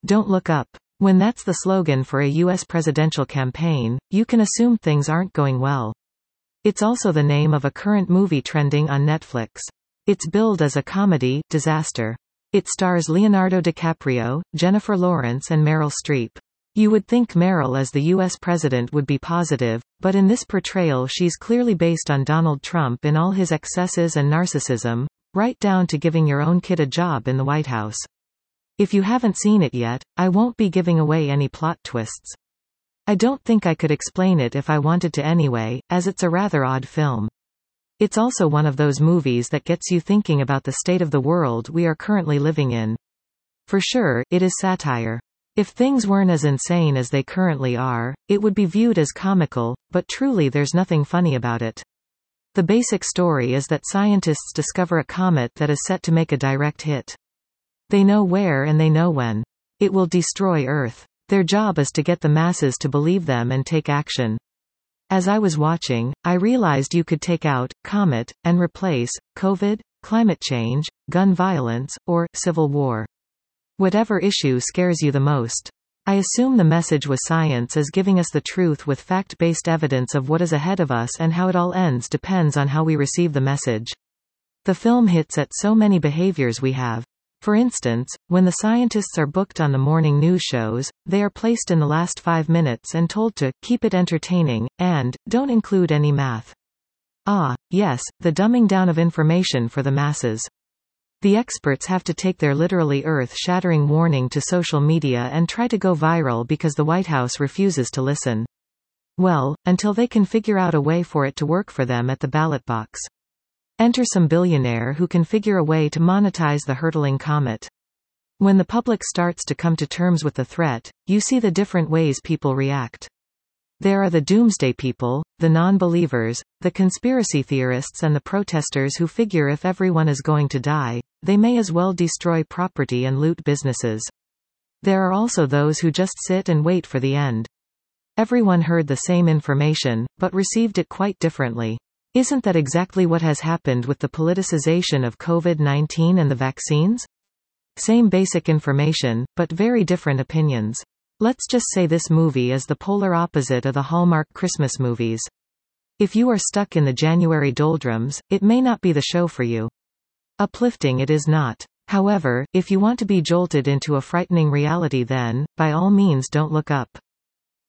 Don't look up. When that's the slogan for a U.S. presidential campaign, you can assume things aren't going well. It's also the name of a current movie trending on Netflix. It's billed as a comedy, Disaster. It stars Leonardo DiCaprio, Jennifer Lawrence and Meryl Streep. You would think Meryl as the U.S. president would be positive, but in this portrayal she's clearly based on Donald Trump in all his excesses and narcissism, right down to giving your own kid a job in the White House. If you haven't seen it yet, I won't be giving away any plot twists. I don't think I could explain it if I wanted to anyway, as it's a rather odd film. It's also one of those movies that gets you thinking about the state of the world we are currently living in. For sure, it is satire. If things weren't as insane as they currently are, it would be viewed as comical, but truly there's nothing funny about it. The basic story is that scientists discover a comet that is set to make a direct hit. They know where and they know when. It will destroy Earth. Their job is to get the masses to believe them and take action. As I was watching, I realized you could take out comet and replace COVID, climate change, gun violence, or civil war. Whatever issue scares you the most. I assume the message was science is giving us the truth with fact-based evidence of what is ahead of us, and how it all ends depends on how we receive the message. The film hits at so many behaviors we have. For instance, when the scientists are booked on the morning news shows, they are placed in the last 5 minutes and told to keep it entertaining, and don't include any math. Ah, yes, the dumbing down of information for the masses. The experts have to take their literally earth-shattering warning to social media and try to go viral because the White House refuses to listen. Well, until they can figure out a way for it to work for them at the ballot box. Enter some billionaire who can figure a way to monetize the hurtling comet. When the public starts to come to terms with the threat, you see the different ways people react. There are the doomsday people, the non-believers, the conspiracy theorists and the protesters who figure if everyone is going to die, they may as well destroy property and loot businesses. There are also those who just sit and wait for the end. Everyone heard the same information, but received it quite differently. Isn't that exactly what has happened with the politicization of COVID-19 and the vaccines? Same basic information, but very different opinions. Let's just say this movie is the polar opposite of the Hallmark Christmas movies. If you are stuck in the January doldrums, it may not be the show for you. Uplifting it is not. However, if you want to be jolted into a frightening reality, then, by all means, don't look up.